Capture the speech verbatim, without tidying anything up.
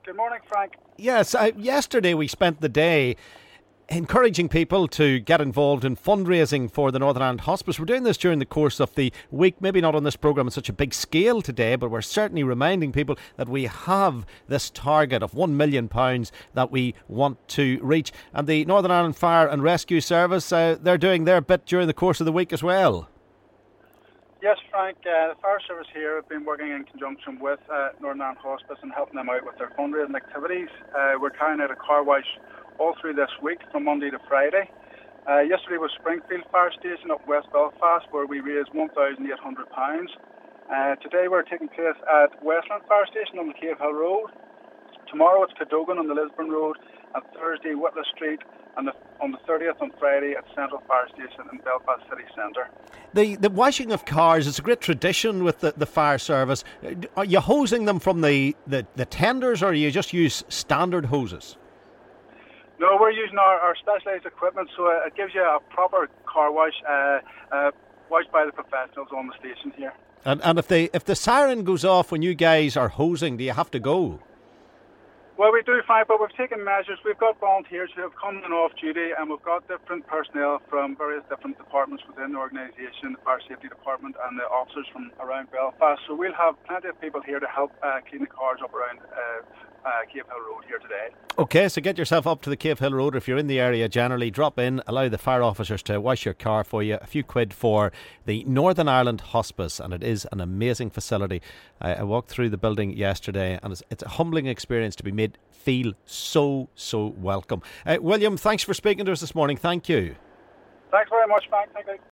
Good morning, Frank. Yes, uh, yesterday we spent the day encouraging people to get involved in fundraising for the Northern Ireland Hospice. We're doing this during the course of the week, maybe not on this programme on such a big scale today, but we're certainly reminding people that we have this target of one million pounds that we want to reach. And the Northern Ireland Fire and Rescue Service, uh, they're doing their bit during the course of the week as well. Yes, Frank, uh, the fire service here have been working in conjunction with uh, Northern Ireland Hospice and helping them out with their fundraising activities. Uh, we're carrying out a car wash all through this week from Monday to Friday. Uh, yesterday was Springfield Fire Station up West Belfast, where we raised one thousand eight hundred pounds. Uh, today we're taking place at Westland Fire Station on the Cave Hill Road. Tomorrow it's Cadogan on the Lisburn Road, and Thursday Whitla Street, and the, on the thirtieth on Friday at Central Fire Station in Belfast City Centre. The the washing of cars is a great tradition with the, the fire service. Are you hosing them from the, the, the tenders, or do you just use standard hoses? No, we're using our, our specialised equipment, so it gives you a proper car wash, uh, uh, washed by the professionals on the station here. And and if the if the siren goes off when you guys are hosing, do you have to go? Well, we do fine, but we've taken measures. We've got volunteers who have come in off duty, and we've got different personnel from various different departments within the organisation, the Fire Safety Department and the officers from around Belfast. So we'll have plenty of people here to help uh, clean the cars up around uh, uh, Cave Hill Road here today. OK, so get yourself up to the Cave Hill Road. If you're in the area generally, drop in, allow the fire officers to wash your car for you. A few quid for the Northern Ireland Hospice, and it is an amazing facility. I, I walked through the building yesterday, and it's, it's a humbling experience to be made feel so, so welcome. Uh, William, thanks for speaking to us this morning. Thank you. Thanks very much, Frank. Thank you.